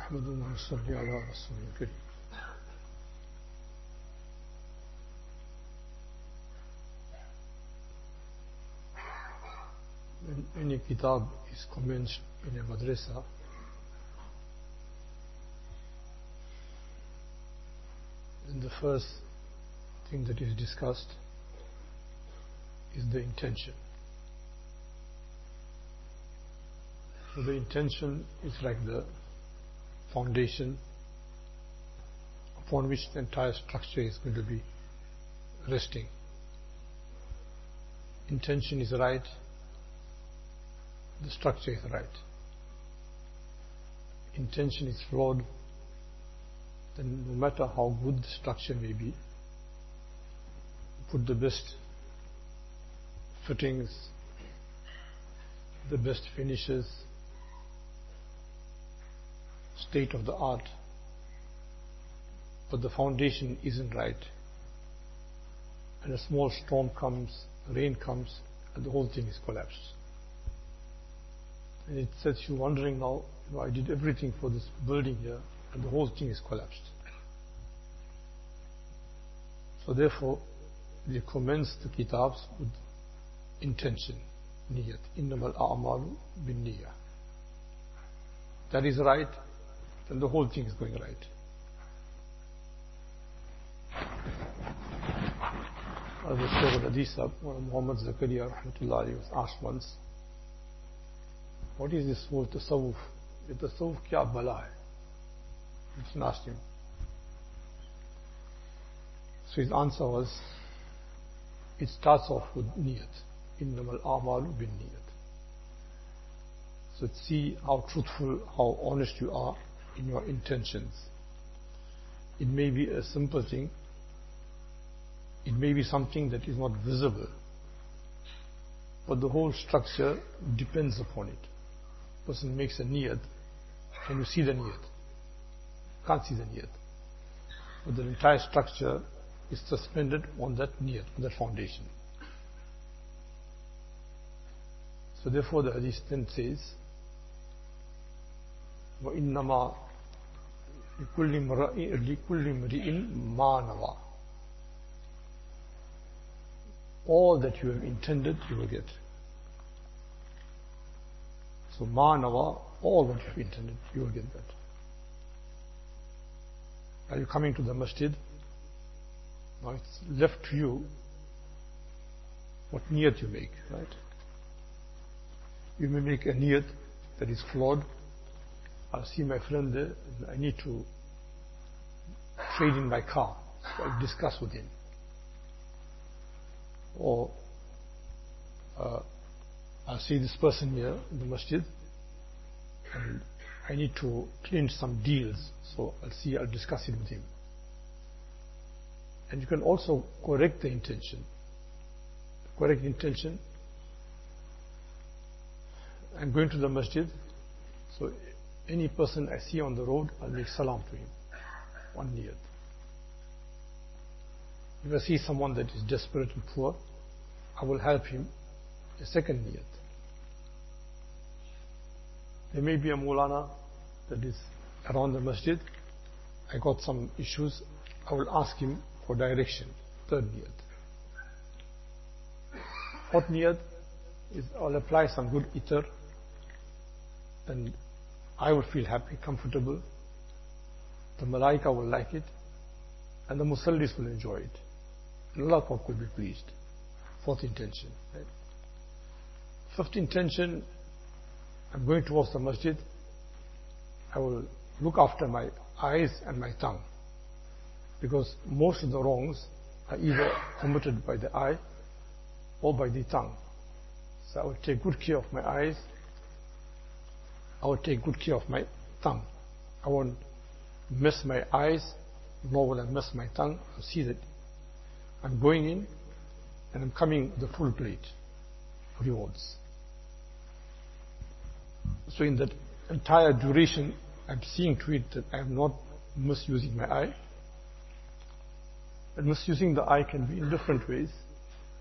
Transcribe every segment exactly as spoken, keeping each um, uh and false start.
نحمده ونصلي على رسوله الكريم. When any kitab is commenced in a madrasa, then the first thing that is discussed is the intention. So the intention is like the foundation upon which the entire structure is going to be resting. Intention is right, the structure is right. Intention is flawed, then no matter how good the structure may be, put the best fittings, the best finishes, state of the art, but the foundation isn't right, and a small storm comes, rain comes, and the whole thing is collapsed. And it sets you wondering now, you know, I did everything for this building here, and the whole thing is collapsed. So therefore, we commence the kitabs with intention, niyat. Innamal a'malu bin niyyah. That is right, then the whole thing is going right. As the Shaykh al-Hadith, Muhammad Zakaria rahmatullah alayhi, was asked once, what is this whole tasawwuf? The tasawwuf kya bala hai? He asked him. So his answer was, it starts off with niyat. Innamal a'malu bin niyat. So see how truthful, how honest you are in your intentions. It may be a simple thing. It may be something that is not visible. But the whole structure depends upon it. A person makes a niyat. Can you see the niyat? Can't see the niyat. But the entire structure is suspended on that niyat, on that foundation. So therefore the hadith then says, وَإِنَّمَا لِكُلِّ مْرِئٍ مَا نَوَى. All that you have intended, you will get. So مَا نَوَى, all what you have intended, you will get that. Are you coming to the masjid? Now it's left to you what niyat you make, right? You may make a niyat that is flawed. I'll see my friend there, and I need to trade in my car, so I'll discuss with him. Or uh, I'll see this person here in the masjid, and I need to clinch some deals, so I'll see, I'll discuss it with him. And you can also correct the intention. Correct intention. I'm going to the masjid, so any person I see on the road, I'll make salam to him. One niyat. If I see someone that is desperate and poor, I will help him. A second niyat. There may be a Maulana that is around the masjid. I got some issues. I will ask him for direction. Third niyat. Fourth niyat is I'll apply some good itar, and I will feel happy, comfortable. The malaika will like it, and the musallis will enjoy it. And Allah will be pleased. Fourth intention. Right? Fifth intention, I'm going towards the masjid. I will look after my eyes and my tongue, because most of the wrongs are either committed by the eye or by the tongue. So I will take good care of my eyes. I will take good care of my tongue. I won't mess my eyes, nor will I mess my tongue. I'll see that I'm going in and I'm coming with the full plate of rewards. So in that entire duration, I'm seeing to it that I am not misusing my eye. And misusing the eye can be in different ways.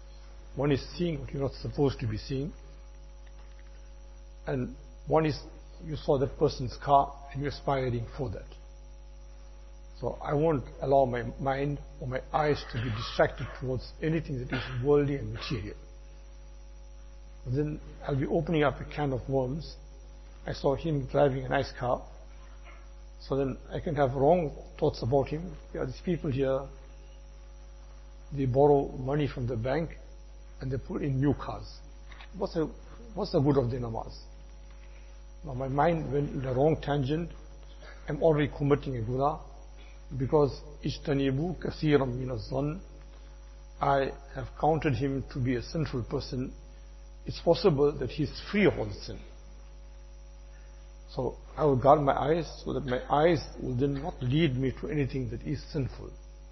One is seeing what you're not supposed to be seeing. And one is you saw that person's car and you're aspiring for that. So I won't allow my mind or my eyes to be distracted towards anything that is worldly and material. Then I'll be opening up a can of worms. I saw him driving a nice car. So then I can have wrong thoughts about him. There are these people here, they borrow money from the bank and they put in new cars. What's the, what's the good of the namaz? Now my mind went in the wrong tangent. I'm already committing a guna because ijtanibu kasiran min az-zann. I have counted him to be a sinful person. It's possible that he's free of all sin. So I will guard my eyes so that my eyes will then not lead me to anything that is sinful.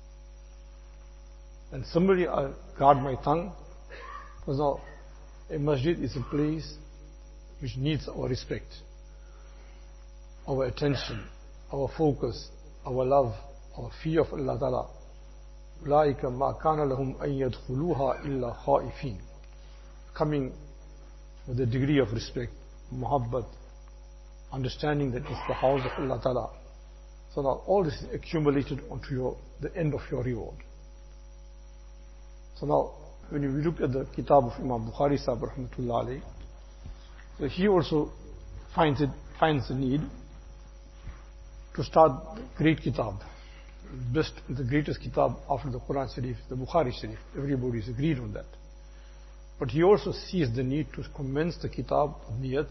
And similarly, I'll guard my tongue, because now a masjid is a place which needs our respect, our attention, our focus, our love, our fear of Allah Ta'ala. أُولَٰئِكَ مَا كَانَ لَهُمْ أَن يَدْخُلُوهَا إِلَّا خَائِفِينَ. Coming with a degree of respect, muhabbat, understanding that it's the house of Allah Ta'ala. So now all this is accumulated onto your, the end of your reward. So now, when you look at the Kitab of Imam Bukhari Sahib Rahmatullah Alayhi, so he also finds it, finds the need to start the great Kitab. Best, the greatest Kitab after the Quran Sharif, the Bukhari Sharif. Everybody is agreed on that. But he also sees the need to commence the Kitab of Niyat.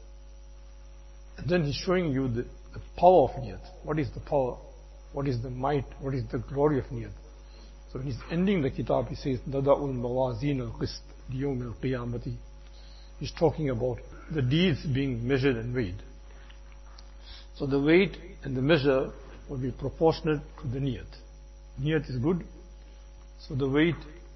And then he's showing you the, the power of Niyat. What is the power? What is the might? What is the glory of Niyat? So when he's ending the Kitab, he says, نَدَعُ الْمَوَازِينَ الْقِسْطِ لِيَوْمِ الْقِيَامَةِ. He's talking about the deeds being measured and weighed. So the weight and the measure will be proportionate to the Niyat. Niyat is good, so the weight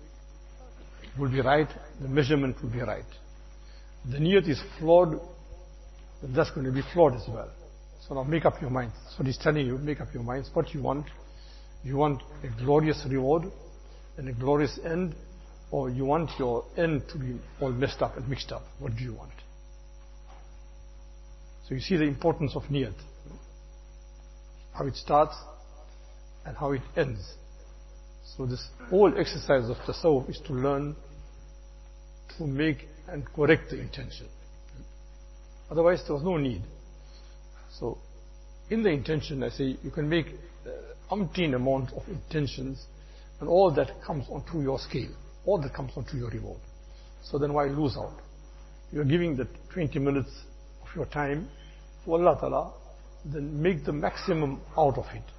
will be right, the measurement will be right. The Niyat is flawed, then that's going to be flawed as well. So now make up your minds. So he's telling you, make up your minds what you want. You want a glorious reward and a glorious end, or you want your end to be all messed up and mixed up. What do you want? So you see the importance of niyat, how it starts and how it ends. So this whole exercise of tasawwuf is to learn to make and correct the intention. Otherwise there was no need. So in the intention, I say you can make uh, umpteen amount of intentions, and all that comes onto your scale, all that comes onto your reward. So then why lose out? You're giving the twenty minutes of your time for Allah Ta'ala, then make the maximum out of it.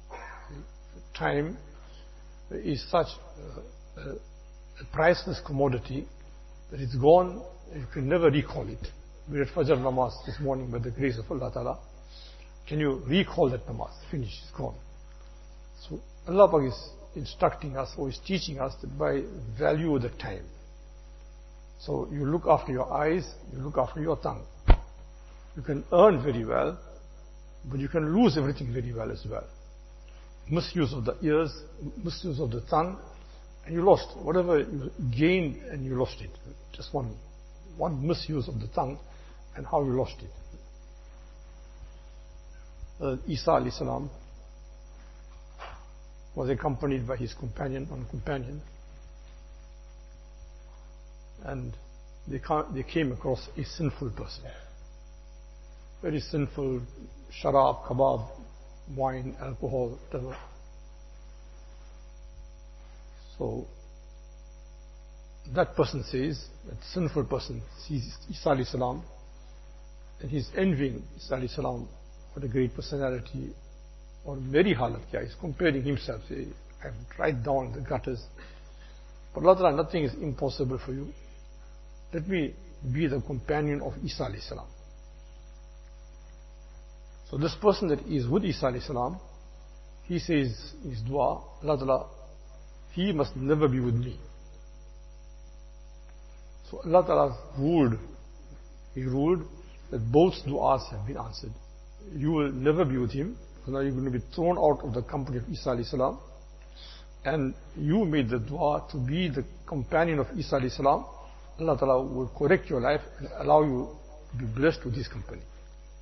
Time is such a, a, a priceless commodity that it's gone, you can never recall it. We read Fajr namaz this morning by the grace of Allah Ta'ala. Can you recall that namaz? Finish, it's gone. So Allah Ta'ala is instructing us or is teaching us that by value the time. So you look after your eyes, you look after your tongue. You can earn very well, but you can lose everything very well as well. Misuse of the ears, misuse of the tongue, and you lost whatever you gained and you lost it. Just one, one misuse of the tongue and how you lost it. Uh, Isa alayhi salam was accompanied by his companion, one companion, and they, they came across a sinful person. Very sinful, sharab, kebab, wine, alcohol, whatever. So that person says, that sinful person sees Isa alayhi salam, and he's envying Isa alayhi salam for the great personality, or very halat kya. He's comparing himself. Say, I'm right down the gutters. But Allah Ta'ala, nothing is impossible for you. Let me be the companion of Isa alayhi salam. So this person that is with Isa alayhi salam, he says in his dua, Allah Ta'ala, he must never be with me. So Allah Ta'ala ruled, He ruled that both du'as have been answered. You will never be with him, so now you're going to be thrown out of the company of Isa alayhi salam, and you made the dua to be the companion of Isa alayhi salam. Allah Ta'ala will correct your life and allow you to be blessed with his company.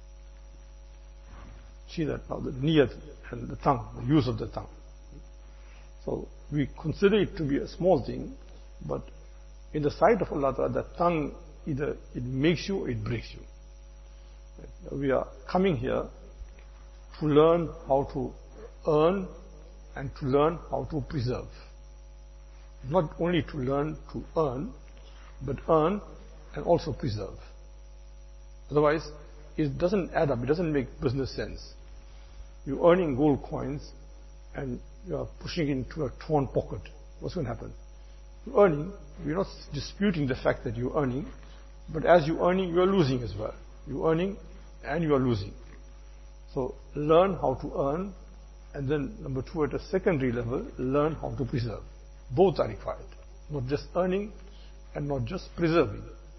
See that now, the niyat and the tongue, the use of the tongue. So we consider it to be a small thing, but in the sight of Allah Ta'ala, the tongue either it makes you or it breaks you. Right? We are coming here to learn how to earn and to learn how to preserve. Not only to learn to earn, but earn and also preserve. Otherwise, it doesn't add up, it doesn't make business sense. You're earning gold coins and you're pushing it into a torn pocket. What's going to happen? You're earning, you're not disputing the fact that you're earning, but as you're earning, you're losing as well. You're earning and you're losing. So learn how to earn, and then number two, at a secondary level, learn how to preserve. Both are required. Not just earning and not just preserving.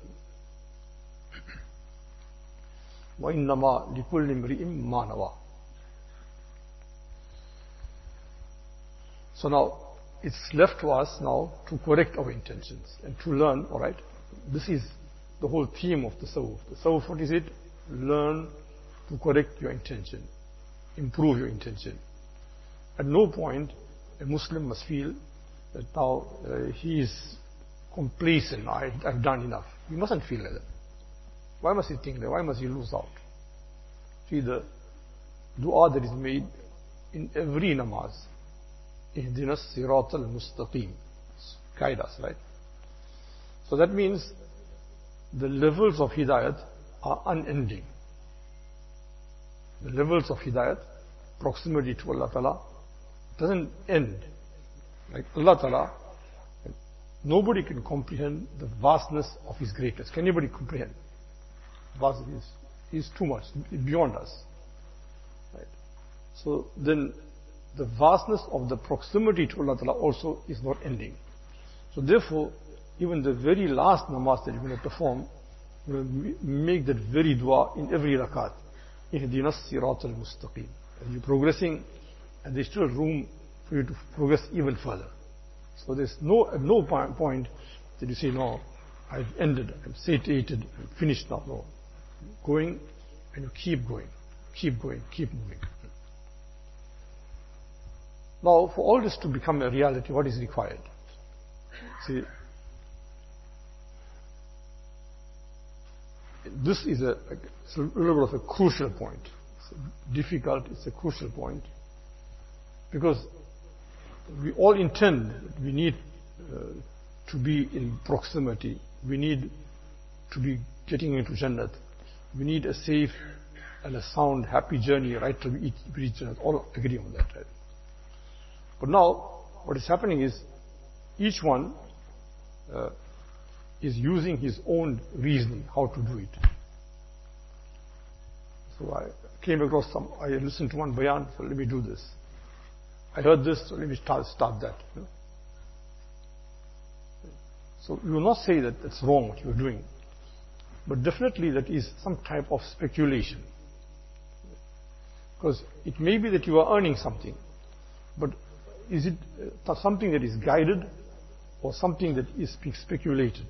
وَإِنَّمَا لِكُلِّ امْرِئٍ مَّا نَوَى. So now, it's left to us now to correct our intentions and to learn, alright, this is the whole theme of the Tasawwuf. The Tasawwuf, what is it? Learn to correct your intention, improve your intention. At no point a Muslim must feel that now uh, he is complacent, I, I've done enough. He mustn't feel like that. Why must he think that? Why must he lose out? See, the dua that is made in every namaz, Ihdina Sirat al-Mustaqim, guide us, right? So that means the levels of hidayat are unending. The levels of hidayat, proximity to Allah Ta'ala, doesn't end. Like Allah Ta'ala, nobody can comprehend the vastness of His greatness. Can anybody comprehend? Vastness is too much, beyond us. Right? So then the vastness of the proximity to Allah Ta'ala also is not ending. So therefore, even the very last namaz that you're going to perform, you're going to make that very dua in every rakat. Ihdina Sirat al-Mustaqim. And you're progressing, and there's still room for you to progress even further. So there's no, at no point that you say, no, I've ended, I'm satiated, I'm finished now. No. Going, and you keep going, keep going, keep moving. Now, for all this to become a reality, what is required? See, this is a, it's a little bit of a crucial point. It's difficult, it's a crucial point. Because we all intend that we need uh, to be in proximity. We need to be getting into Jannat. We need a safe and a sound, happy journey right till we reach Jannat. All agree on that, right? But now, what is happening is, each one uh, is using his own reasoning how to do it. So I came across some, I listened to one bayan, so let me do this. I heard this, so let me start, start that. You know? So you will not say that that's wrong what you are doing, but definitely that is some type of speculation. Because it may be that you are earning something, but is it uh, something that is guided or something that is speculated?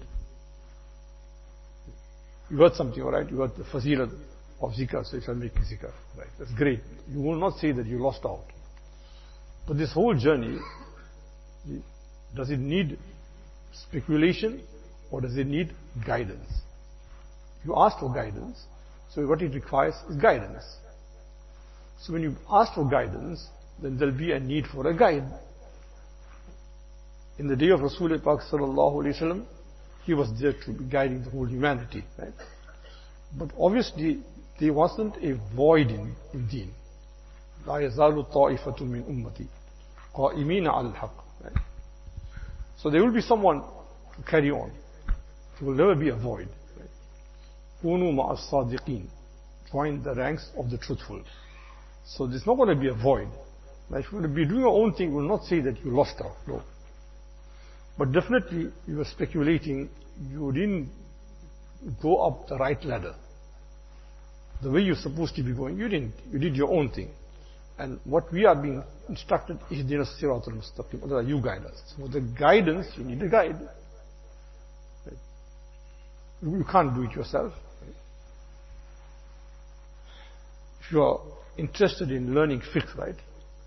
You heard something, alright, you heard the fazilah of zikr, so you shall make zikr. Right, that's great. You will not say that you lost out. But this whole journey, does it need speculation or does it need guidance? You ask for guidance, so what it requires is guidance. So when you ask for guidance, then there'll be a need for a guide. In the day of Rasulullah Pak sallallahu alaihi wasallam, he was there to be guiding the whole humanity, right? But obviously, there wasn't a void in, in deen. لا يزال طائفة من أمتي قائمين على الحق. Right? So there will be someone to carry on. There will never be a void. كونوا مع الصادقين. Join the ranks of the truthful. So there's not going to be a void. Now, if you will be doing your own thing, you will not say that you lost out. No. But definitely, you were speculating, you didn't go up the right ladder. The way you're supposed to be going, you didn't. You did your own thing. And what we are being instructed is Ihdina Sirat al-Mustaqim. You guide us. So the guidance, you need a guide. Right? You can't do it yourself. Right? If you are interested in learning fiqh, right?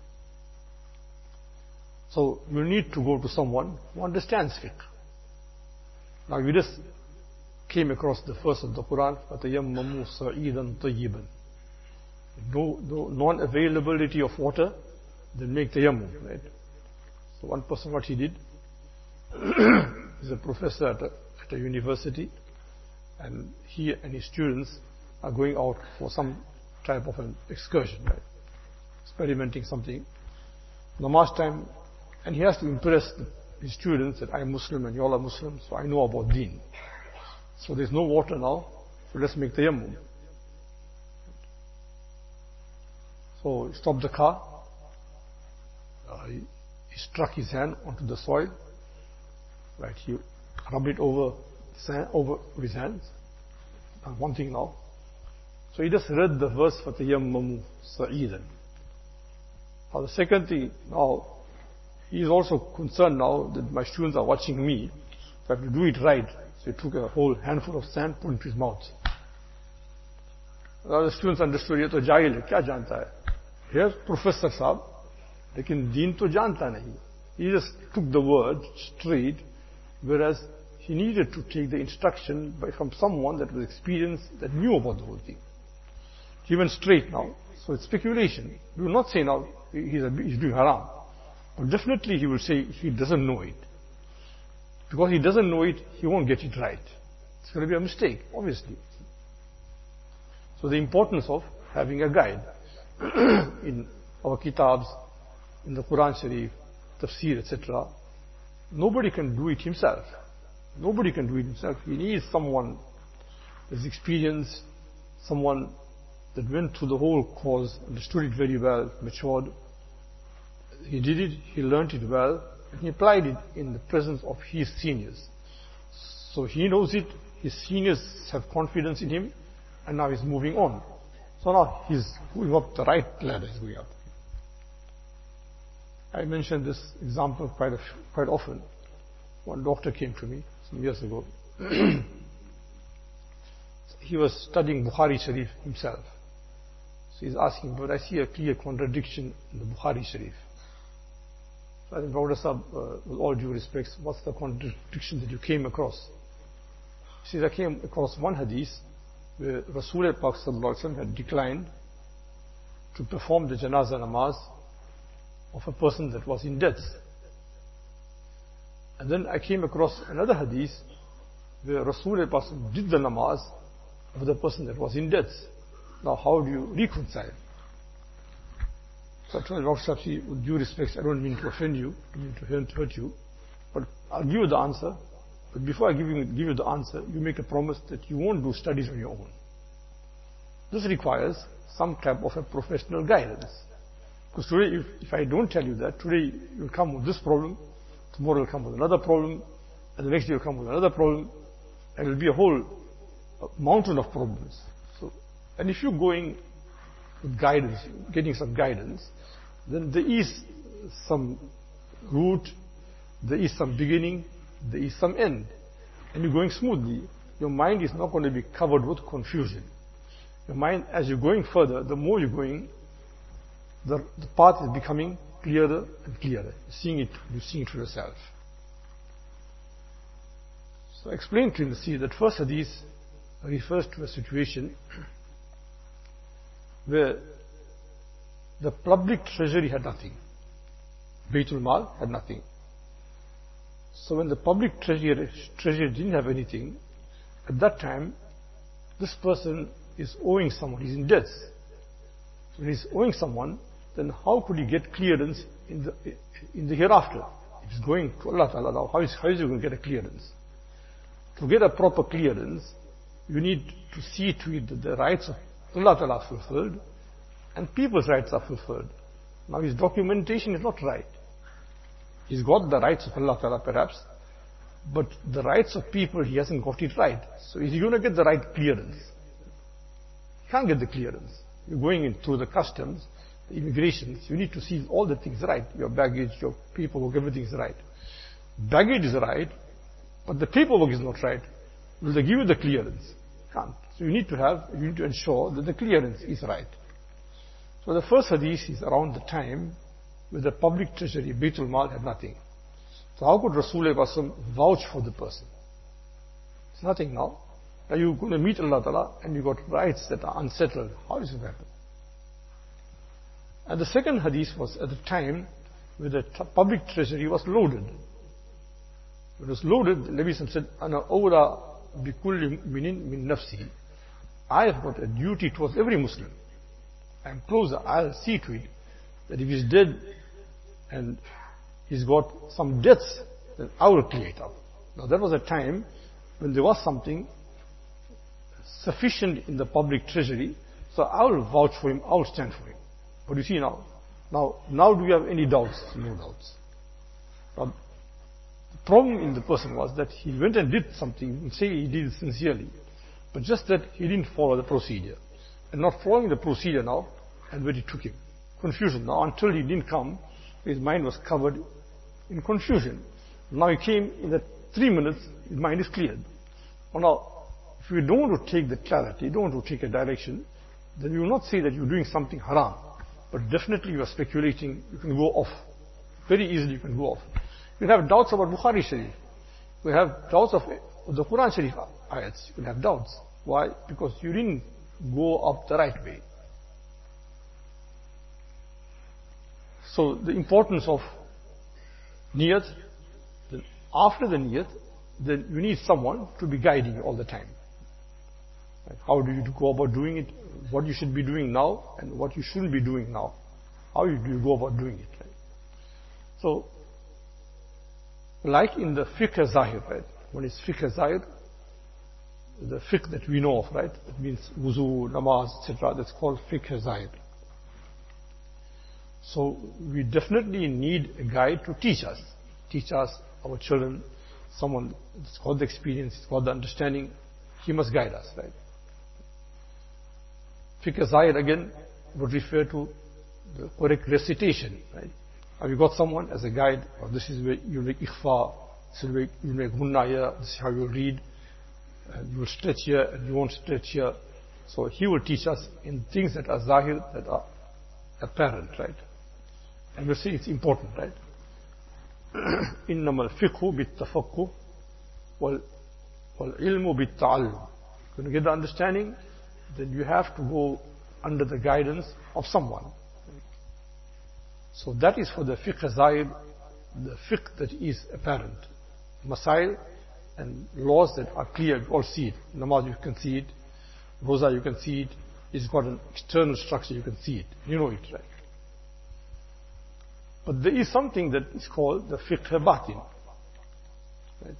So you need to go to someone who understands fiqh. Now we just came across the verse of the Quran, فَتَيَمَّمُوا صَعِيدًا طَيِّبًا. No, no non-availability of water, then make tayammum, right? So one person, what he did, is a professor at a, at a university, and he and his students are going out for some type of an excursion, right? Experimenting something. Namaz time, and he has to impress the, his students that I am Muslim and you all are Muslims, so I know about deen. So there's no water now, so let's make tayammum. So he stopped the car, uh, he, he struck his hand onto the soil, right? He rubbed it over sand, over his hands. And one thing now. So he just read the verse for Tayammamu Sa'idan. Now the second thing, now he is also concerned now that my students are watching me, so I have to do it right. So he took a whole handful of sand, put it into his mouth. Now the students understood, ये तो जाहिल है, क्या जानता है? Here, Professor Saab, लेकिन दीन तो जानता नहीं. He just took the word straight, whereas he needed to take the instruction by, from someone that was experienced, that knew about the whole thing. He went straight now. So it's speculation. We will not say now he's, a, he's doing haram. But definitely he will say he doesn't know it. Because he doesn't know it, he won't get it right. It's going to be a mistake, obviously. So the importance of having a guide in our kitabs, in the Quran Sharif, Tafsir, et cetera. Nobody can do it himself. Nobody can do it himself. He needs someone with experience, someone that went through the whole course, understood it very well, matured. He did it, he learned it well, and he applied it in the presence of his seniors. So he knows it, his seniors have confidence in him, and now he's moving on. So now he's going up the right ladder, he's going up. I mentioned this example quite, a, quite often. One doctor came to me some years ago. He was studying Bukhari Sharif himself. So he's asking, but I see a clear contradiction in the Bukhari Sharif. So I think, Brother Sahab, uh, with all due respects, what's the contradiction that you came across? He says, I came across one hadith where Rasulullah Pak Sallallahu Alaihi Wasallam had declined to perform the janazah namaz of a person that was in death. And then I came across another hadith where Rasulullah Pak did the namaz of the person that was in death. Now how do you reconcile? So I told Doctor Sahib, with due respect, I don't mean to offend you, I don't mean to hurt you, but I'll give you the answer. But before I give you, give you the answer, you make a promise that you won't do studies on your own. This requires some type of a professional guidance. Because today, if, if I don't tell you that, today you'll come with this problem, tomorrow you'll come with another problem, and the next day you'll come with another problem, and it'll be a whole a mountain of problems. So, and if you're going with guidance, getting some guidance, then there is some root, there is some beginning, there is some end. And you're going smoothly. Your mind is not going to be covered with confusion. Your mind, as you're going further, the more you're going, the, the path is becoming clearer and clearer. You're seeing it, you're seeing it for yourself. So I explained to him, see, that first hadith refers to a situation where the public treasury had nothing. Baytul Mal had nothing. So when the public treasury, treasury didn't have anything, at that time, this person is owing someone, he's in debt. So when he's owing someone, then how could he get clearance in the, in the hereafter? If he's going to Allah Ta'ala now, how is, how is he going to get a clearance? To get a proper clearance, you need to see to it that the rights of Allah Ta'ala are fulfilled and people's rights are fulfilled. Now his documentation is not right. He's got the rights of Allah Ta'ala perhaps, but the rights of people, he hasn't got it right. So is he going to get the right clearance? He can't get the clearance. You're going in through the customs, the immigrations, you need to see all the things right. Your baggage, your paperwork, everything is right. Baggage is right, but the paperwork is not right. Will they give you the clearance? Can't. So you need to have, you need to ensure that the clearance is right. So So the first hadith is around the time where the public treasury, Baitul Mal, had nothing. So how could Rasulullah vouch for the person? It's nothing now. Now you're going to meet Allah Ta'ala and you got rights that are unsettled. How does it happen? And the second hadith was at the time where the public treasury was loaded. When it was loaded, the Nabi said, Ana awla bi kulli minin min nafsi. I have got a duty towards every Muslim. I am closer, I'll see to it that if he's dead and he's got some debts, then I will clear it up. Now that was a time when there was something sufficient in the public treasury, so I will vouch for him, I will stand for him. But you see now, now, now do you have any doubts? No doubts. Now, the problem in the person was that he went and did something, say he did it sincerely, but just that he didn't follow the procedure. And not following the procedure now, and where it took him. Confusion. Now until he didn't come, his mind was covered in confusion. Now he came, in that three minutes, his mind is cleared. Well, now, if you don't want to take the clarity, don't want to take a direction, then you will not say that you're doing something haram. But definitely you are speculating, you can go off. Very easily you can go off. You can have doubts about Bukhari Sharif. You have doubts of the Quran Sharif ayats. You can have doubts. Why? Because you didn't go up the right way. So the importance of niyat, then after the niyat, then you need someone to be guiding you all the time. Right? How do you go about doing it? What you should be doing now and what you shouldn't be doing now. How do you go about doing it? Right? So, like in the fiqh zahir, right? When it's fiqh zahir, the fiqh that we know of, right? It means wuzu, namaz, et cetera. That's called fiqh zahir. So we definitely need a guide to teach us, teach us, our children, someone that's got the experience, that's got the understanding. He must guide us, right? Fiqh zahir again would refer to the correct recitation, right? Have you got someone as a guide? Or this is where you make ikhfa, this is where you make gunna here, this is how you read, and you will stretch here and you won't stretch here. So he will teach us in things that are zahir, that are apparent, right? And we'll see it's important, right? إنما الفقه بالتفقه والعلم بالتعلم. When you get the understanding, then you have to go under the guidance of someone. So that is for the fiqh zahir, the fiqh that is apparent. Masail and laws that are clear, you all see it. Namaz, you can see it. Roza, you can see it. It's got an external structure, you can see it. You know it, right? But there is something that is called the fiqh batin. Right?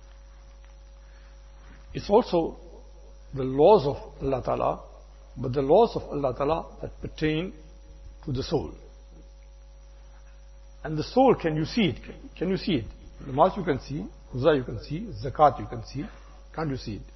It's also the laws of Allah Ta'ala, but the laws of Allah Ta'ala that pertain to the soul. And the soul, can you see it? Can you see it? Namaz you can see, Roza you can see, Zakat you can see. Can't you see it?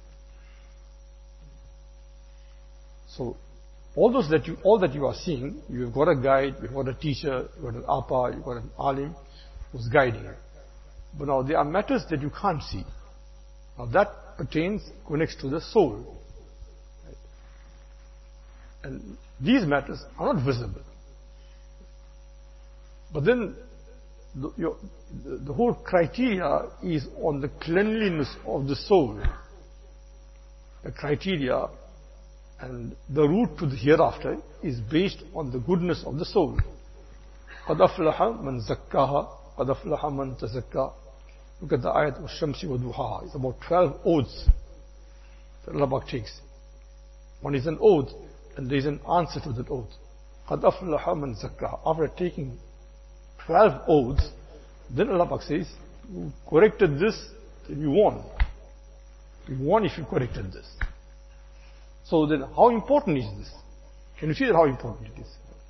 So, all those that you, all that you are seeing, you've got a guide, you've got a teacher, you've got an apa, you've got an alim who's guiding you. But now there are matters that you can't see. Now that pertains, connects to the soul. Right? And these matters are not visible. But then the, your, the, the whole criteria is on the cleanliness of the soul. The criteria and the route to the hereafter is based on the goodness of the soul. قَدْ أَفْلَحَ مَنْ زَكَّاهَا قَدْ أَفْلَحَ مَنْ تَزَكَّى. Look at the ayat of Shamsi wa Duha. It's about twelve oaths that Allah takes. One is an oath, and there is an answer to that oath. قَدْ أَفْلَحَ مَنْ زَكَّاهَا. After taking twelve oaths, then Allah says, you corrected this, then you won. You won if you corrected this. So then, how important is this? Can you see that how important it is?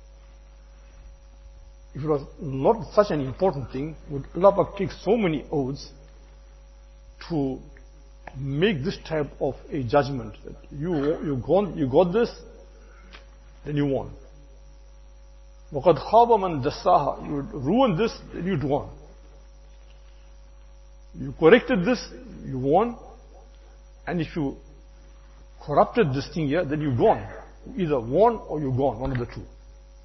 If it was not such an important thing, would Allah take so many oaths to make this type of a judgment that you you got you got this, then you won. وَقَدْ خَابَ مَنْ دَسَّاهَا. You ruined this, then you won. You corrected this, you won. And if you corrupted this thing here, then you've gone. You either won or you've gone, one of the two.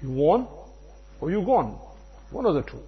You won or you gone. One of the two.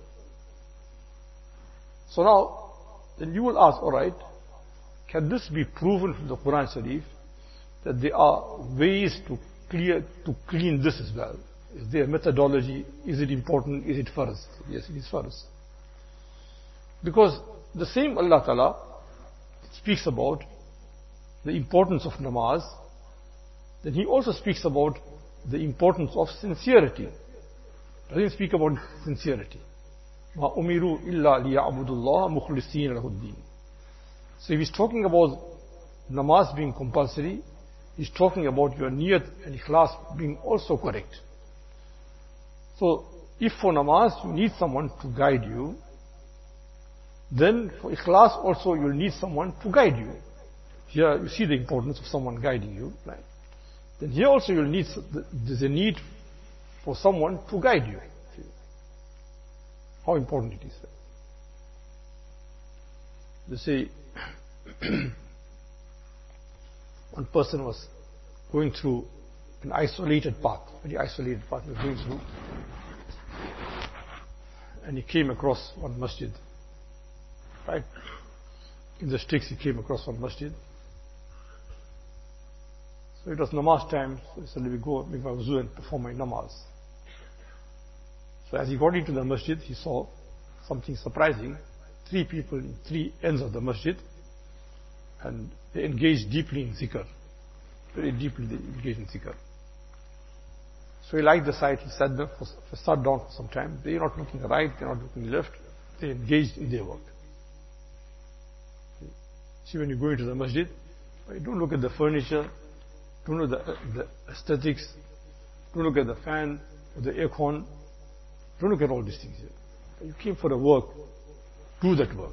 So now, then you will ask, alright, can this be proven from the Quran Sharif that there are ways to clear, to clean this as well? Is there a methodology? Is it important? Is it first? Yes, it is first. Because the same Allah Ta'ala speaks about the importance of namaz, then He also speaks about the importance of sincerity. Doesn't speak about sincerity. مَا أُمِرُوا إِلَّا لِيَعْبُدُوا اللَّهَ مُخْلِصِينَ لَهُ الدِّينَ. So if He's talking about namaz being compulsory, He's talking about your niyat and ikhlas being also correct. So if for namaz you need someone to guide you, then for ikhlas also you'll need someone to guide you. Here you see the importance of someone guiding you, right? Then here also you'll need, there's a need for someone to guide you. How important it is. They say, one person was going through an isolated path, very isolated path he was going through, and he came across one masjid. Right? In the sticks he came across one masjid. So it was namaz time, so he said, let me go make my wuzu and perform my namaz. So as he got into the masjid, he saw something surprising. Three people in three ends of the masjid, and they engaged deeply in zikr. Very deeply they engaged in zikr. So he liked the sight, he sat there, for, sat down for some time. They are not looking right, they are not looking left. They engaged in their work. See, when you go into the masjid, don't look at the furniture, don't look at the, the aesthetics, don't look at the fan or the aircon, don't look at all these things here. You came for the work, do that work.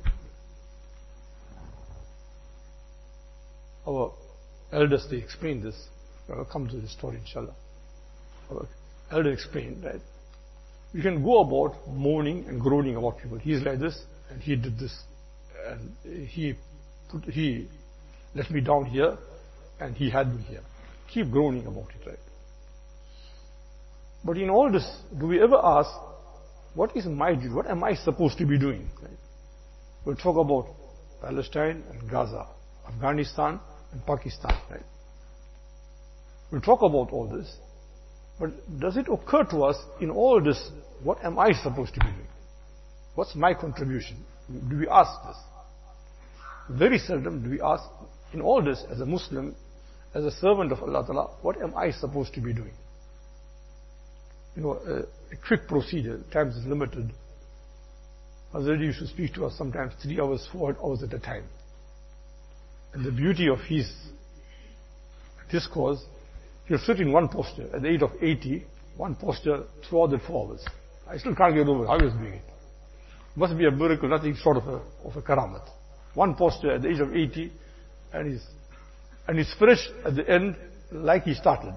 Our elders, they explained this. I will come to this story, inshallah. Our elder explained, right? You can go about moaning and groaning about people. He is like this, and he did this, and he put, he let me down here, and he had me here. Keep groaning about it, right? But in all this, do we ever ask, what is my duty? What am I supposed to be doing? Right? We'll talk about Palestine and Gaza, Afghanistan and Pakistan, right? We'll talk about all this, but does it occur to us in all this, what am I supposed to be doing? What's my contribution? Do we ask this? Very seldom do we ask, in all this, as a Muslim, as a servant of Allah Ta'ala, what am I supposed to be doing? You know, a, a quick procedure, time is limited. Hazrat used to speak to us sometimes three hours, four hours at a time. And the beauty of his discourse, he'll sit in one posture at the age of eighty, one posture throughout the four hours. I still can't get over how he was doing it. Must be a miracle, nothing short of a, of a karamat. One posture at the age of eighty, and he's, and he's fresh at the end like he started.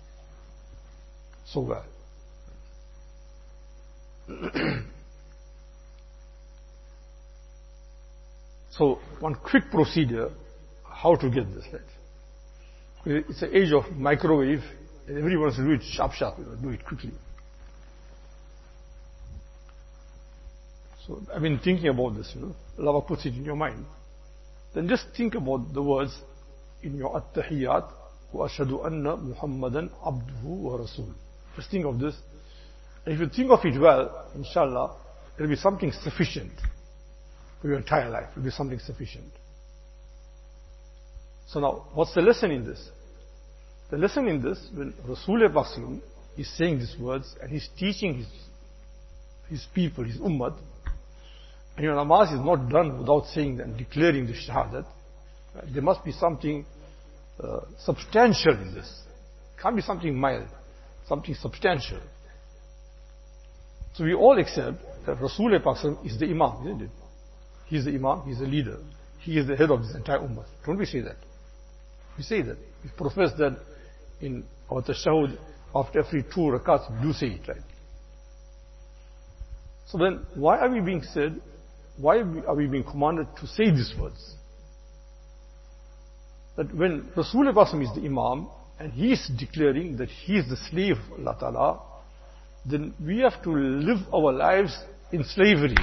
So well. So, one quick procedure, how to get this right. It's an age of microwave, and everyone wants to do it sharp, sharp, you know, do it quickly. So, I've been thinking about this, you know, Allah puts it in your mind. Then just think about the words in your at-tahiyyat, وَأَشْهَدُ أَنَّ مُحَمَّدًا عَبْدُهُ وَرَسُولُهُ. Just think of this. And if you think of it well, inshallah, it will be something sufficient for your entire life. It will be something sufficient. So now, what's the lesson in this? The lesson in this, when Rasulullah is saying these words and he's teaching his, his people, his ummah, and your namaz is not done without saying and declaring the shahadat, right? There must be something uh, substantial in this. It can't be something mild, something substantial. So we all accept that Rasulullah is the Imam, isn't it? He is the Imam, he is the leader. He is the head of this entire ummah. Don't we say that? We say that. We profess that in our tashahud, after every two rakats, we do say it, right? So then, why are we being said, why are we being commanded to say these words? That when Rasulullah is the Imam, and he is declaring that he is the slave of Allah Ta'ala, then we have to live our lives in slavery.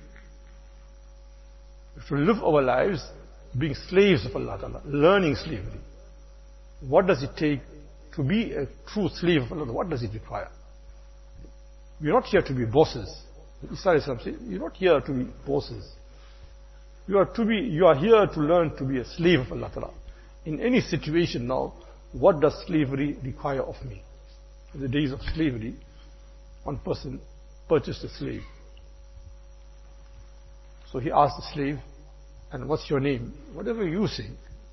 We have to live our lives being slaves of Allah Ta'ala, learning slavery. What does it take to be a true slave of Allah? What does it require? We are not here to be bosses. Isa alayhi salam said, you're not here to be bosses. You are to be, you are here to learn to be a slave of Allah Ta'ala. In any situation now, what does slavery require of me? In the days of slavery, one person purchased a slave. So he asked the slave, and what's your name? Whatever you say.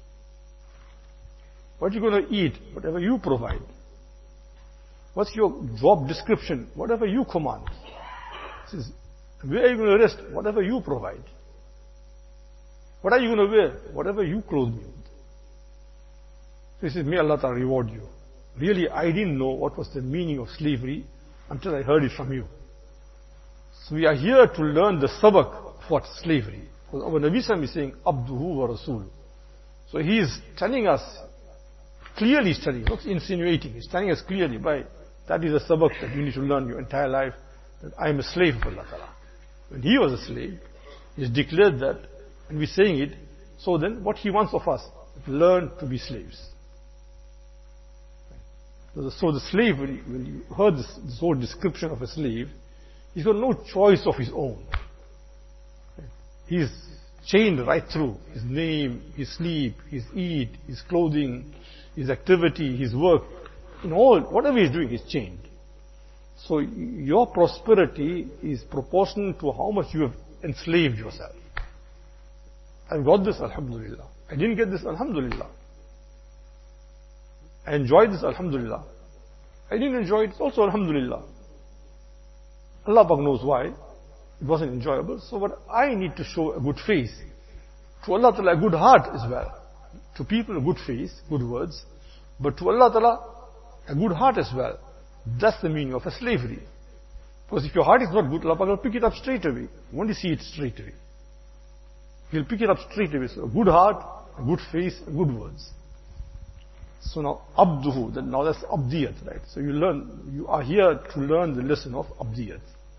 What are you going to eat? Whatever you provide. What's your job description? Whatever you command. He says, where are you going to rest? Whatever you provide. What are you going to wear? Whatever you clothe me with. So he says, may Allah Ta'ala reward you. Really, I didn't know what was the meaning of slavery until I heard it from you. So we are here to learn the sabak of what slavery. Because our Nabi Sallam is saying, Abduhu wa Rasul. So he is telling us, clearly he's telling, not insinuating, he's telling us clearly by, that is a sabak that you need to learn your entire life, that I am a slave of Allah Ta'ala. When he was a slave, he has declared that, and we're saying it, so then what he wants of us, learn to be slaves. So the slave, when you heard this, this whole description of a slave, he's got no choice of his own. He's chained right through. His name, his sleep, his eat, his clothing, his activity, his work. In all, whatever he's doing, he's chained. So your prosperity is proportional to how much you have enslaved yourself. I've got this, alhamdulillah. I didn't get this, alhamdulillah. I enjoyed this, alhamdulillah. I didn't enjoy it, also alhamdulillah. Allah Pak knows why. It wasn't enjoyable. So what I need to show a good face. To Allah Ta'ala a good heart as well. To people a good face, good words. But to Allah Ta'ala a good heart as well. That's the meaning of a slavery. Because if your heart is not good, Allah Pak will pick it up straight away. You won't see it straight away. He'll pick it up straight away. So a good heart, a good face, good words. So now, abduhu, then now that's abdiyat, right? So you learn, you are here to learn the lesson of abdiyat.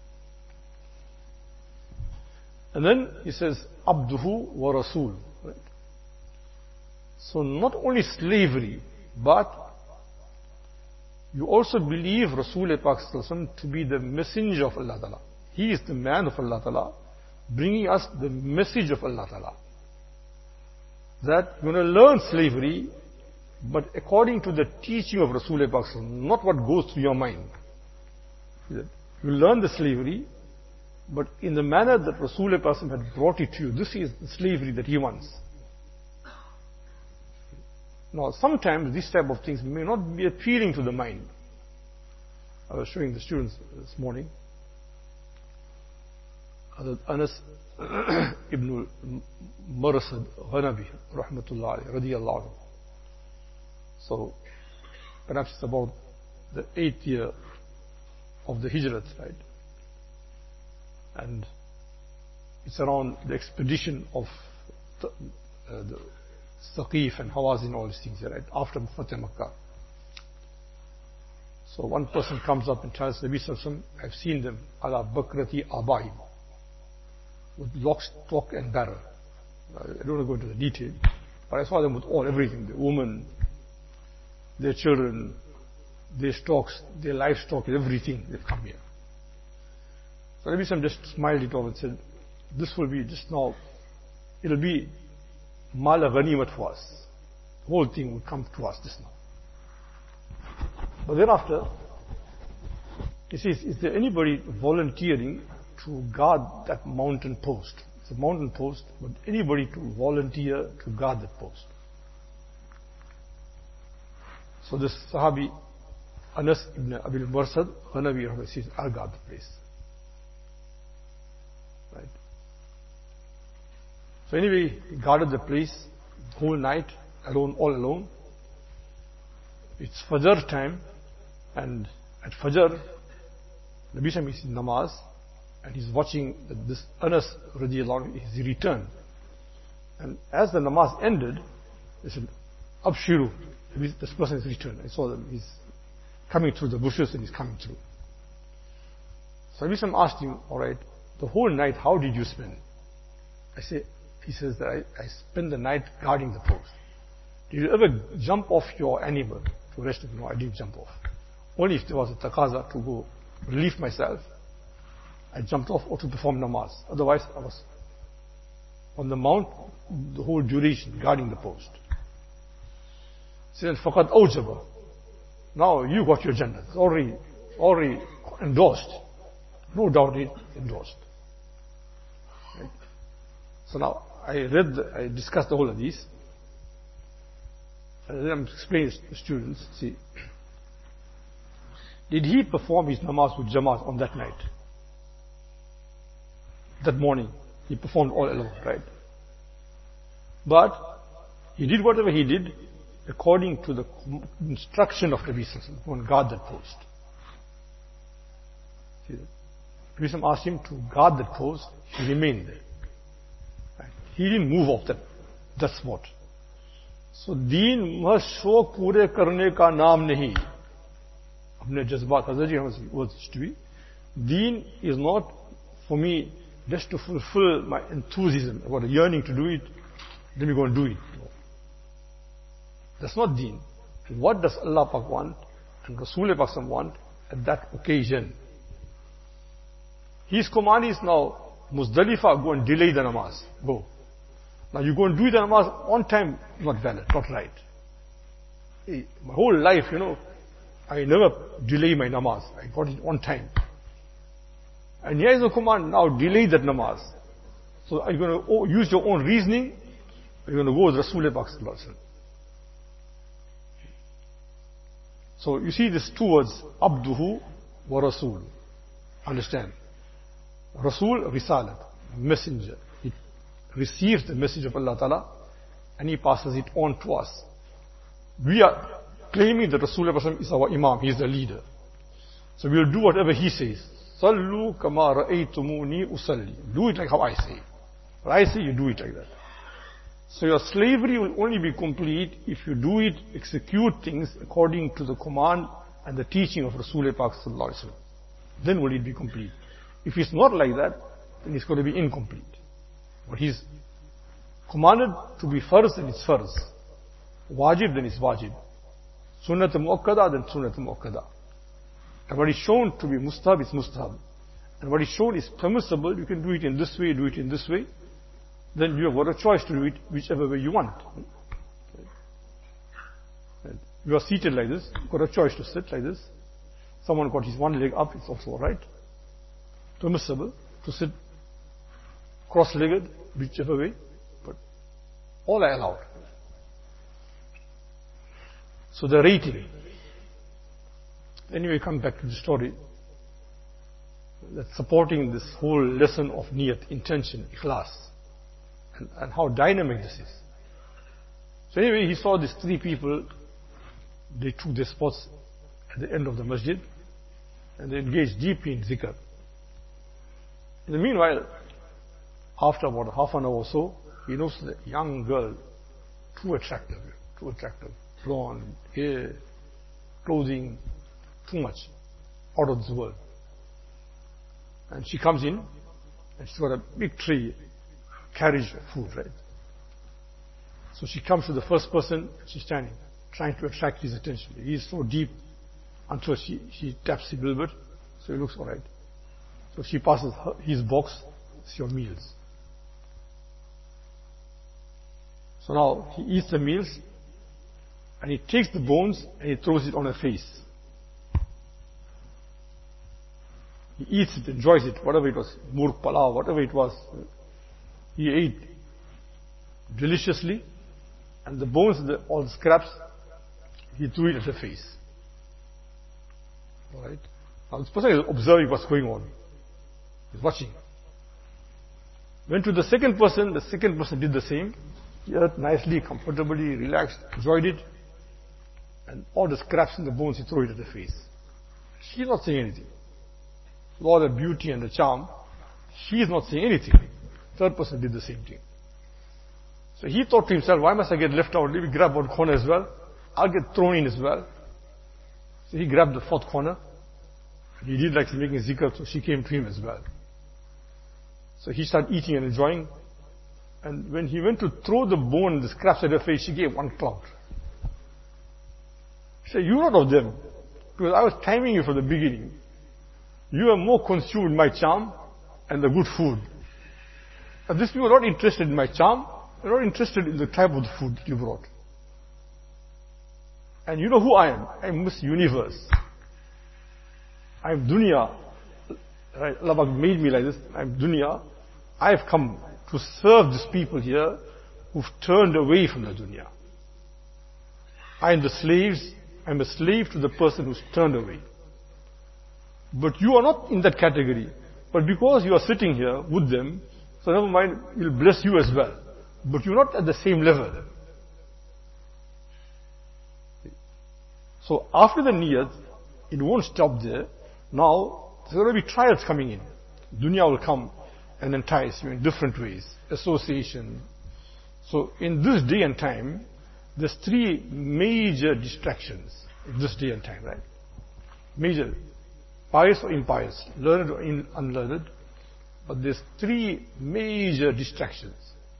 And then he says, abduhu wa rasul, right? So not only slavery, but you also believe Rasul Pak to be the messenger of Allah Ta'ala. He is the man of Allah Ta'ala, bringing us the message of Allah Ta'ala. That you're going to learn slavery, but according to the teaching of Rasul Pak, not what goes through your mind. You learn the slavery, but in the manner that Rasul Pak had brought it to you. This is the slavery that he wants. Now, sometimes these type of things may not be appealing to the mind. I was showing the students this morning. Anas ibn Marasad Ghanabi, rahmatullah alayhi, radiyallahu anhu. So, perhaps it's about the eighth year of the Hijrat, right? And it's around the expedition of the, uh, the Saqif and Hawazin and all these things, right? After Fateh Makkah. So one person comes up and tells Nabi Sallallahu Alaihi Wasallam, I've seen them, ala bakrati abaim, with lock, stock and barrel. I don't want to go into the detail, but I saw them with all, everything, the women, their children, their stocks, their livestock, everything, they've come here. So Nabi Sallallahu Alaihi Wasallam just smiled it off and said, this will be just now, it'll be mala ghanimat for us. The whole thing will come to us just now. But thereafter, he says, is there anybody volunteering to guard that mountain post? It's a mountain post, but anybody to volunteer to guard that post? So this Sahabi, Anas ibn Abil Barsad, Ghanabi, says, I'll guard the place. Right? So anyway, he guarded the place the whole night, alone, all alone. It's Fajr time, and at Fajr, Nabi Sallallahu is in namaz, and he's watching this Anas radiallahu anhu, his return. And as the namaz ended, he said, Abshiru, this person is returned. I saw them, he's coming through the bushes and he's coming through. So Nabi Sallam asked him, alright, the whole night, how did you spend? I say, he says that I, I spent the night guarding the post. Did you ever jump off your animal to rest? No, I didn't jump off. Only if there was a taqaza to go relieve myself, I jumped off or to perform namaz. Otherwise, I was on the mount the whole duration, guarding the post. He said, فَقَدْ أَوْجَبَ. Now you got your Jannah. It's already, already endorsed. No doubt it endorsed. Right? So now, I read, the, I discussed the whole of these. And then I'm explaining to the students, see, did he perform his namaz with Jamaat on that night? That morning, he performed all alone, right? But, he did whatever he did, according to the instruction of Nabi Sallallahu Alaihi Wasallam, to guard that post. See that? Nabi Sallallahu Alaihi Wasallam asked him to guard that post, he remained there. Right? He didn't move off that, that spot. So, deen must show pure karne ka naam nahi. Apne jazbaat, Hazrat ji words to be. Deen is not for me just to fulfill my enthusiasm about a yearning to do it, then we go and do it. No. That's not deen. What does Allah Pak want and Rasul Pak want at that occasion? His command is now, Muzdalifah, go and delay the namaz. Go. Now you go and do the namaz on time, not valid, not right. Hey, my whole life, you know, I never delay my namaz. I got it on time. And here is a command, now delay that namaz. So are you going to use your own reasoning? Or are you going to go with Rasul Pak Sallallahu Alaihi Wasallam? So you see these two words, Abduhu wa Rasul. Understand? Rasul, Risalat, messenger. He receives the message of Allah Ta'ala and he passes it on to us. We are claiming that Rasul is our Imam, he is the leader. So we will do whatever he says. Sallu kama ra'aytumuni usalli. Do it like how I say. What I say, you do it like that. So your slavery will only be complete if you do it, execute things according to the command and the teaching of Rasul Pak Sallallahu Alaihi Wasallam. Then will it be complete. If it's not like that, then it's going to be incomplete. But he's commanded to be farz, then it's farz. Wajib, then it's wajib. Sunnat muakkada, then sunnat muakkada. And what is shown to be mustahab is mustahab. And what is shown is permissible, you can do it in this way, do it in this way. Then you have got a choice to do it whichever way you want. You are seated like this, you've got a choice to sit like this. Someone got his one leg up, it's also alright. Permissible to sit cross-legged, whichever way, but all are allowed. So the rating. Anyway, come back to the story. That's supporting this whole lesson of niyat, intention, ikhlas, and, and how dynamic this is. So anyway, he saw these three people, they took their spots at the end of the masjid, and they engaged deeply in zikr. In the meanwhile, after about half an hour or so, he noticed a young girl, too attractive, too attractive, blonde, hair, clothing, too much, out of this world. And she comes in, and she's got a big tray, carriage of food, right? So she comes to the first person, she's standing, trying to attract his attention. He is so deep, until she, she taps him a little bit, so he looks alright. So she passes her, his box, it's your meals. So now he eats the meals, and he takes the bones and he throws it on her face. He eats it, enjoys it, whatever it was, murk, palav, whatever it was. He ate deliciously, and the bones, the, all the scraps, he threw it at her face. Alright? Now this person is observing what's going on. He's watching. Went to the second person, the second person did the same. He ate nicely, comfortably, relaxed, enjoyed it. And all the scraps and the bones, he threw it at her face. She's not saying anything. With all the beauty and the charm, she is not saying anything. Third person did the same thing. So he thought to himself, why must I get left out? Let me grab one corner as well. I'll get thrown in as well. So he grabbed the fourth corner He did like making zikr, so she came to him as well. So he started eating and enjoying. And when he went to throw the bone, the scraps at her face, she gave one clout. She said, "You're not of them. Because I was timing you from the beginning. You are more consumed with my charm and the good food. And these people are not interested in my charm. They're not interested in the type of the food that you brought. And you know who I am? I'm Miss Universe. I'm dunya. Right? Allah made me like this. I'm dunya. I've come to serve these people here who've turned away from the dunya. I'm the slaves. I'm a slave to the person who's turned away. But you are not in that category. But because you are sitting here with them, so never mind, we'll bless you as well. But you're not at the same level. So after the niyat, it won't stop there. Now, there's going to be trials coming in. Dunya will come and entice you in different ways. Association. So in this day and time, there's three major distractions in this day and time, right? Major. Pious or impious, learned or in, unlearned. But there's three major distractions.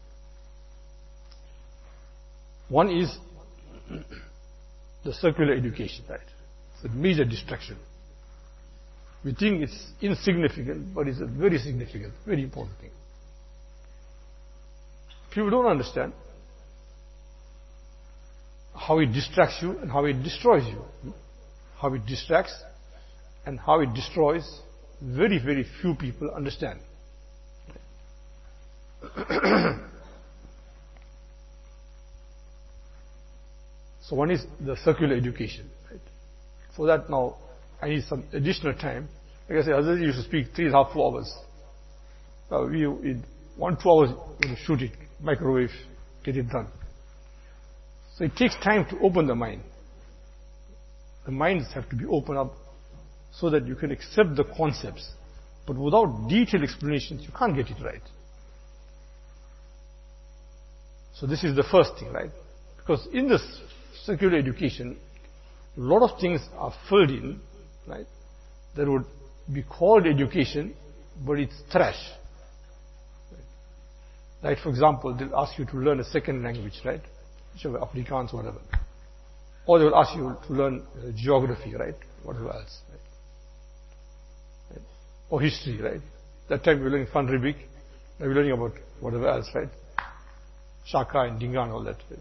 One is the secular education, right? It's a major distraction. We think it's insignificant, but it's a very significant, very important thing. People don't understand how it distracts you and how it destroys you. How it distracts and how it destroys, very, very few people understand. So one is the secular education. Right? For that now, I need some additional time. Like I said, others used to speak three and a half, four hours. Uh, we, in one, two hours, we shoot it, microwave, get it done. So it takes time to open the mind. The minds have to be opened up so that you can accept the concepts. But without detailed explanations, you can't get it right. So this is the first thing, right? Because in this secular education, a lot of things are filled in, right? That would be called education, but it's trash. Right? Like, for example, they'll ask you to learn a second language, right? Whichever, Afrikaans, whatever. Or they will ask you to learn uh, geography, right? Whatever else, right? Right? Or history, right? That time we were learning Van Riebeeck. Now we're learning about whatever else, right? Shaka and Dinga and all that, right?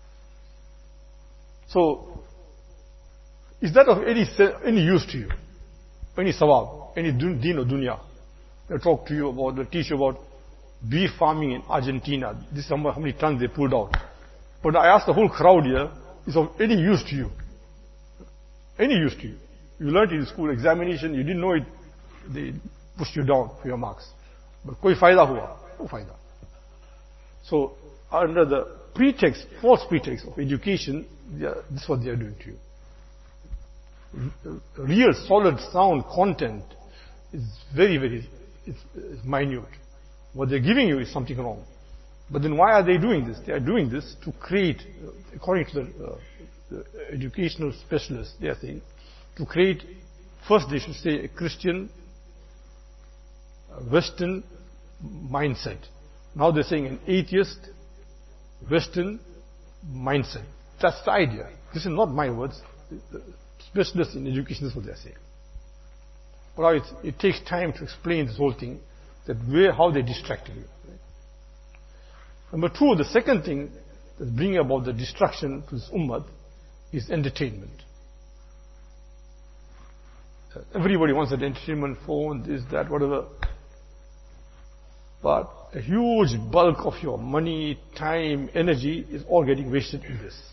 So, is that of any any use to you? Any sawab? Any deen or dunya? They talk to you about, they teach you about beef farming in Argentina. This is how many tons they pulled out. But I asked the whole crowd here, is of any use to you? Any use to you? You learned it in school, examination, you didn't know it, they pushed you down for your marks. But koi fayda hua? No fayda. So, under the pretext, false pretext of education, are, this is what they are doing to you. Real, solid, sound content is very, very it's, it's minute. What they're giving you is something wrong. But then why are they doing this? They are doing this to create, according to the, uh, the educational specialists, they are saying, to create, first they should say a Christian, uh, Western mindset. Now they're saying an atheist, Western mindset. That's the idea. This is not my words. The specialists in education is what they're saying. But it, it takes time to explain this whole thing, that where, how they're distracting you. Right? Number two, the second thing that's bringing about the destruction to this ummah is entertainment. Uh, everybody wants an entertainment, phone, this, that, whatever. But a huge bulk of your money, time, energy is all getting wasted in this.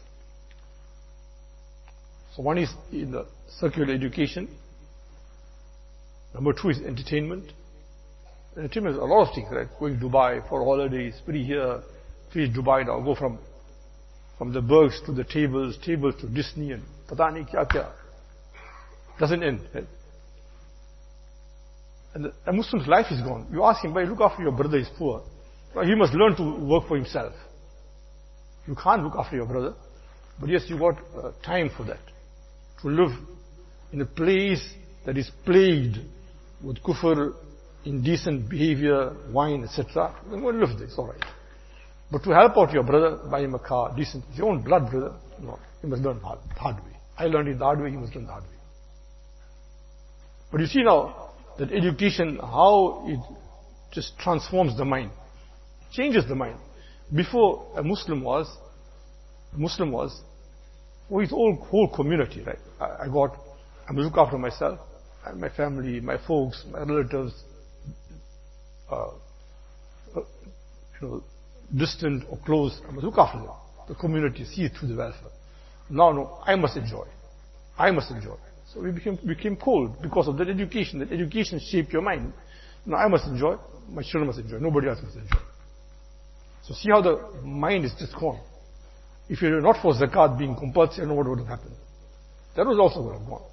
So one is in the secular education. Number two is entertainment. Entertainment is a lot of things, right? Going to Dubai for holidays, free here, free Dubai now, go from from the bergs to the tables, tables to Disney and pata nahi kya kya. Doesn't end, right? And the, a Muslim's life is gone. You ask him, but look after your brother, he's poor. Well, he must learn to work for himself. You can't look after your brother, but yes, you got uh, time for that. To live in a place that is plagued with kufr, indecent behavior, wine, et cetera, then go and live there, it's alright. But to help out your brother, buy him a car, decent, his own blood brother, no, you must learn hard, hard way. I learned it the hard way, you must learn the hard way. But you see now, that education, how it just transforms the mind, changes the mind. Before a Muslim was, a Muslim was, for his whole, whole community, right? I, I got, I'm look after myself, and my family, my folks, my relatives, uh, uh, you know, distant or close, I must look after them. The community, see it through the welfare. Now, no, I must enjoy. I must enjoy. So we became, became cold because of that education. That education shaped your mind. Now I must enjoy, my children must enjoy, nobody else must enjoy. So see how the mind is just gone. If it were not for zakat being compulsory, I don't know what would have happened. That was also would have gone.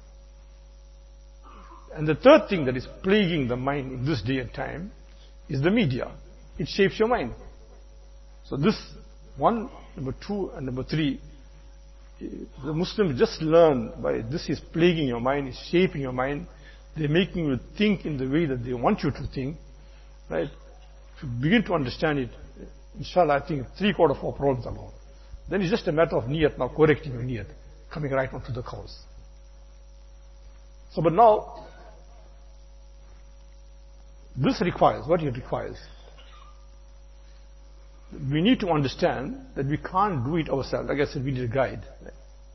And the third thing that is plaguing the mind in this day and time is the media. It shapes your mind. So this, one, number two, and number three, the Muslims just learn by this is plaguing your mind, is shaping your mind. They're making you think in the way that they want you to think. Right? If you begin to understand it, inshallah, I think three quarter of our problems are gone. Then it's just a matter of niyat, now correcting your niyat, coming right onto the cause. So, but now, this requires, what it requires, we need to understand that we can't do it ourselves. Like I said, we need a guide. Right?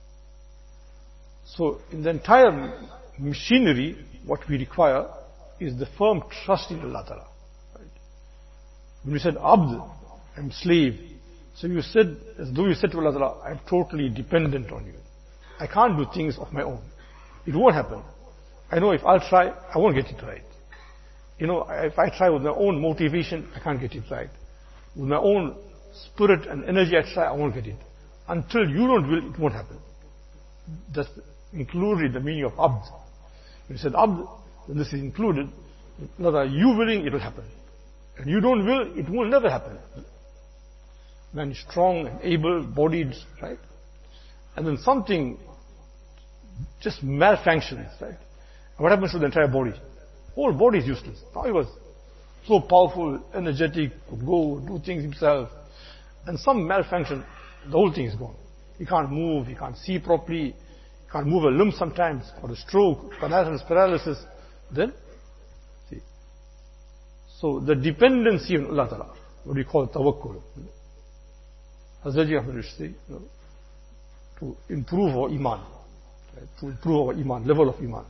So, in the entire machinery, what we require is the firm trust in Allah Ta'ala. Right? When we said, Abd, I'm slave. So you said, as though you said to Allah Ta'ala, I'm totally dependent on you. I can't do things of my own. It won't happen. I know if I'll try, I won't get it right. You know, if I try with my own motivation, I can't get it right. With my own spirit and energy I try, I won't get it. Until you don't will, it won't happen. That's included the meaning of Abd. When you said Abd, then this is included. Not that you willing, it will happen. And you don't will, it will never happen. Man is strong and able, bodied, right? And then something just malfunctions, right? And what happens to the entire body? Whole body is useless. Now he was so powerful, energetic, could go, do things himself. And some malfunction, the whole thing is gone. He can't move, he can't see properly, he can't move a limb sometimes, or a stroke, paralysis, paralysis. Then, see. So the dependency on Allah Ta'ala, what we call tawakkul. Hazrat Ahmad used to say, you know, to improve our iman, right? To improve our iman, level of iman.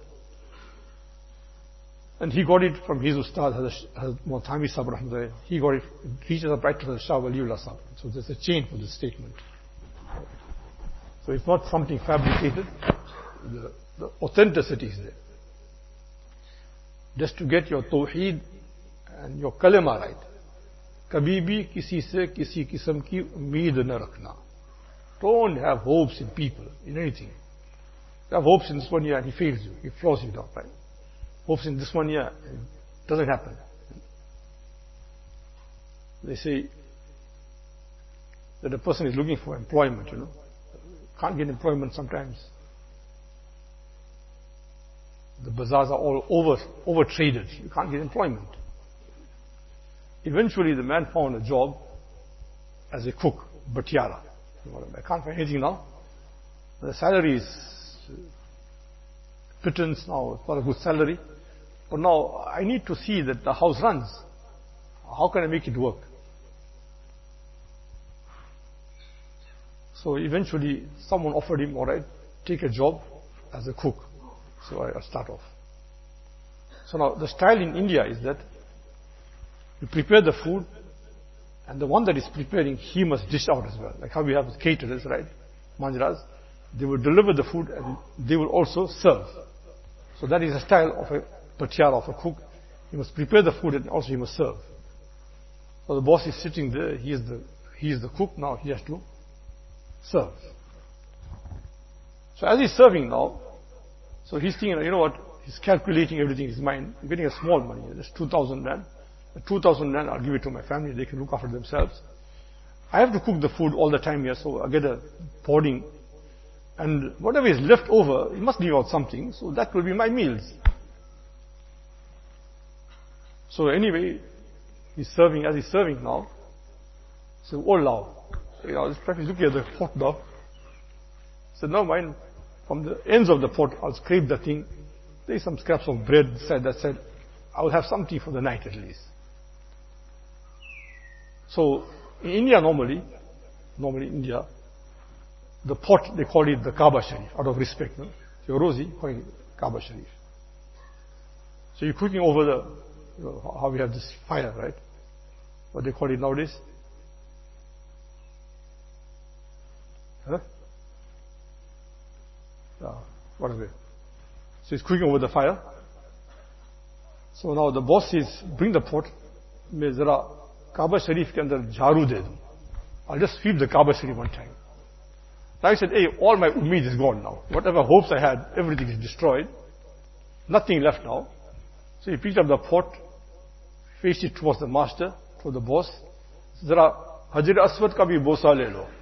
And he got it from his ustad, Hazrat Muhammad Sahib Rahmatullah. He got it, it reaches up right to the Shah Waliullah Sahib. So there's a chain for this statement. So it's not something fabricated. The, the authenticity is there. Just to get your tawheed and your kalima right. कभी भी किसी से किसी किस्म की उम्मीद न रखना. Don't have hopes in people, in anything. You have hopes in this one year and he fails you, he flaws you down, right? Hopes in this one year, it doesn't happen. They say that a person is looking for employment, you know. Can't get employment sometimes. The bazaars are all over, over traded. You can't get employment. Eventually the man found a job as a cook, batiara. I can't find anything now. The salary is pittance now, it's not a good salary. But now I need to see that the house runs. How can I make it work? So eventually someone offered him, alright, take a job as a cook. So I start off. So now the style in India is that you prepare the food, and the one that is preparing, he must dish out as well. Like how we have caterers, right? Manjaras. They will deliver the food and they will also serve. So that is a style of a patiara, of a cook. He must prepare the food and also he must serve. So the boss is sitting there, he is the, he is the cook, now he has to serve. So as he's serving now, so he's thinking, you know what, he's calculating everything in his mind. I'm getting a small money, just two thousand rand. two thousand rand, I'll give it to my family, they can look after themselves. I have to cook the food all the time here, so I get a boarding And whatever is left over, he must leave out something, so that will be my meals. So anyway, he's serving, as he's serving now, so, oh lao, you know, he's practically looking at the pot now. So now mind, from the ends of the pot, I'll scrape the thing. There's some scraps of bread said that said, I will have something for the night at least. So in India normally, normally in India, the pot, they call it the Kaaba Sharif, out of respect. No? So Rosie, calling it Kaaba Sharif. So you're cooking over the, you know, how we have this fire, right? What they call it nowadays? Huh? Uh, whatever. So he's cooking over the fire. So now the boss says, bring the pot. मैं जरा Kaaba Sharif के अंदर झाड़ू दे दूं. I'll just sweep the Kaaba Sharif one time. Now I said, hey, all my ummeed is gone now. Whatever hopes I had, everything is destroyed. Nothing left now. So he picked up the pot, faced it towards the master, towards the boss. Zara Hajar Aswad ka bhi bosa le lo.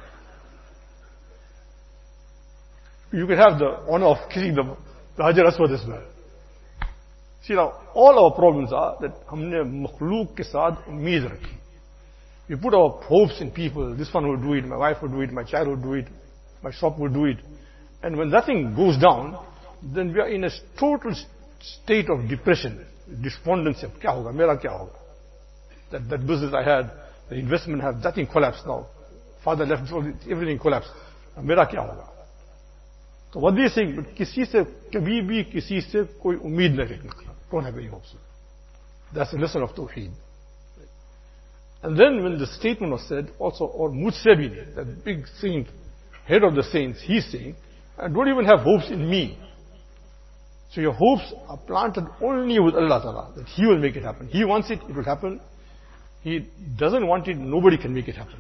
You can have the honor of kissing the, the Hajar Aswad as well. See now, all our problems are that humne makhluk ke saath ummeed rakhi. We put our hopes in people. This one will do it, my wife will do it, my child will do it, my shop will do it. And when nothing goes down, then we are in a total state of depression, despondency. Kya hoga, mera kya hoga? That, that business I had, the investment I have, nothing collapsed now. Father left, everything collapsed. Mera kya hoga? So what they are saying, kisi se, kabhi bhi kisi se koi umeed nahi rakhna. Don't have any hopes. That's the lesson of Tawheed. And then when the statement was said, also, or Mujhse bhi nahi, that big saint, head of the saints, he's saying, I don't even have hopes in me. So your hopes are planted only with Allah Ta'ala, that He will make it happen. He wants it, it will happen. He doesn't want it, nobody can make it happen.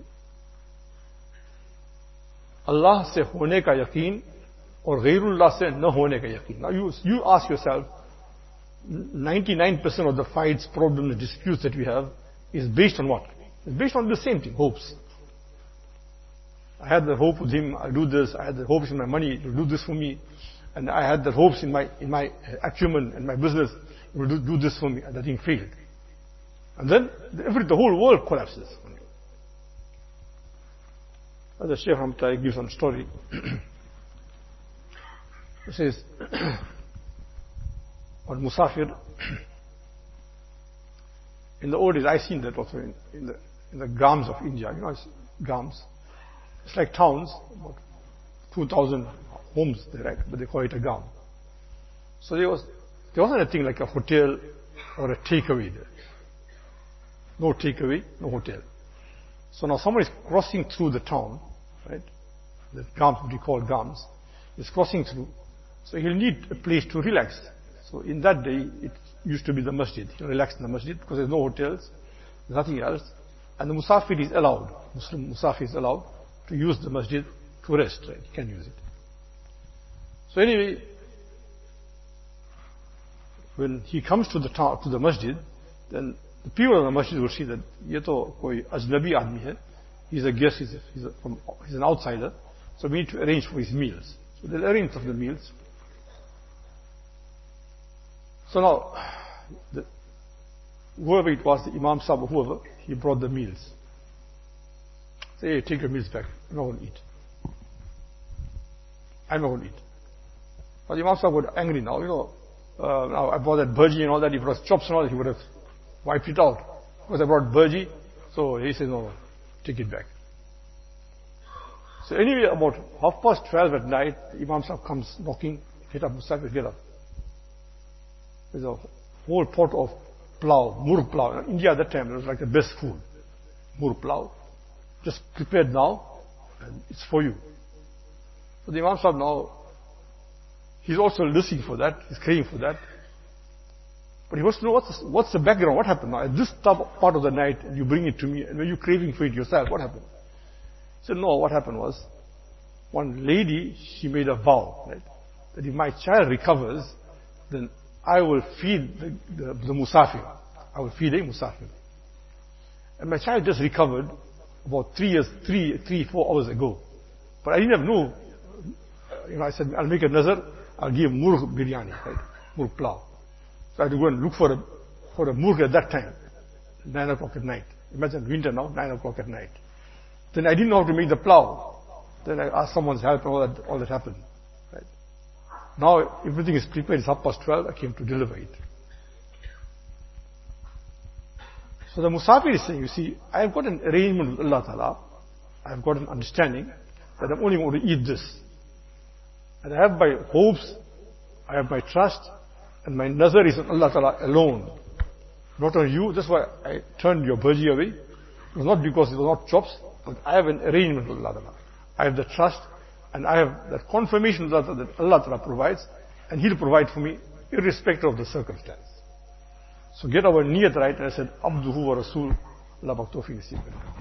Allah se hone ka yaqeen, or Ghairullah se na hone ka yaqeen. Now you, you ask yourself, ninety-nine percent of the fights, problems, disputes that we have is based on what? It's based on the same thing, hopes. I had the hope with him, I'll do this. I had the hopes in my money, he'll do this for me. And I had the hopes in my, in my acumen and my business, he will do, do this for me. And that thing failed. And then every, the whole world collapses. As the Shaykh Hamtai gives some story. He says, on Musafir, in the old days, I've seen that also in, in the in the Gams of India. You know, it's Gams. It's like towns, about two thousand homes there, right? But they call it a Gam. So there was there wasn't a thing like a hotel or a takeaway there. No takeaway, no hotel. So now someone is crossing through the town, right? The Gams, what we call Gams, is crossing through. So he'll need a place to relax. So in that day, it used to be the masjid. He'll relax in the masjid because there's no hotels, there's nothing else. And the musafir is allowed, Muslim musafir is allowed to use the masjid to rest, right? He can use it. So anyway, when he comes to the town, to the masjid, then the people of the masjid will see that ye to koi ajnabi aadmi hai. He's a guest, he's, a, he's, a, from, he's an outsider. So we need to arrange for his meals. So they'll arrange for the meals. So now, the, whoever it was, the Imam Sahib or whoever, he brought the meals. Say, hey, take your meals back. I'm not going to eat. I'm not going to eat. But the Imam Sahib got angry now, you know. Uh, now I brought that burji and all that. If it was chops and all that, he would have wiped it out. Because I brought burji. So he says, no, no, take it back. So anyway, about half past twelve at night, the Imam Sahib comes knocking. Get up, Musafir, get up. There's a whole pot of plow, murg plow. In India at that time, it was like the best food. Murg plow. Just prepared now, and it's for you. So the Imam Sahib now, he's also listening for that, he's craving for that. But he wants to know what's the, what's the background, what happened now? At this part of the night, and you bring it to me, and when you're craving for it yourself, what happened? He said, no, what happened was, one lady, she made a vow, right? That if my child recovers, then I will feed the, the, the musafir. I will feed a musafir. And my child just recovered about three years, three, three, four hours ago. But I didn't have no you know, I said, I'll make a nazar, I'll give murg biryani, right? Murg plow. So I had to go and look for a, for a murg at that time, nine o'clock at night. Imagine winter now, nine o'clock at night. Then I didn't know how to make the plow. Then I asked someone's help and all that, all that happened. Right? Now everything is prepared, it's half past twelve, I came to deliver it. So the Musafir is saying, you see, I have got an arrangement with Allah Ta'ala. I have got an understanding that I'm only going to eat this. And I have my hopes, I have my trust, and my nazar is on Allah Ta'ala alone. Not on you. That's why I turned your bhaji away. It was not because it was not chops, but I have an arrangement with Allah Ta'ala. I have the trust, and I have that confirmation that Allah Ta'ala provides, and He'll provide for me, irrespective of the circumstance. So get our niyat right, and I said, Abduhu wa Rasul, Allah Pak Tawfiq Nasib.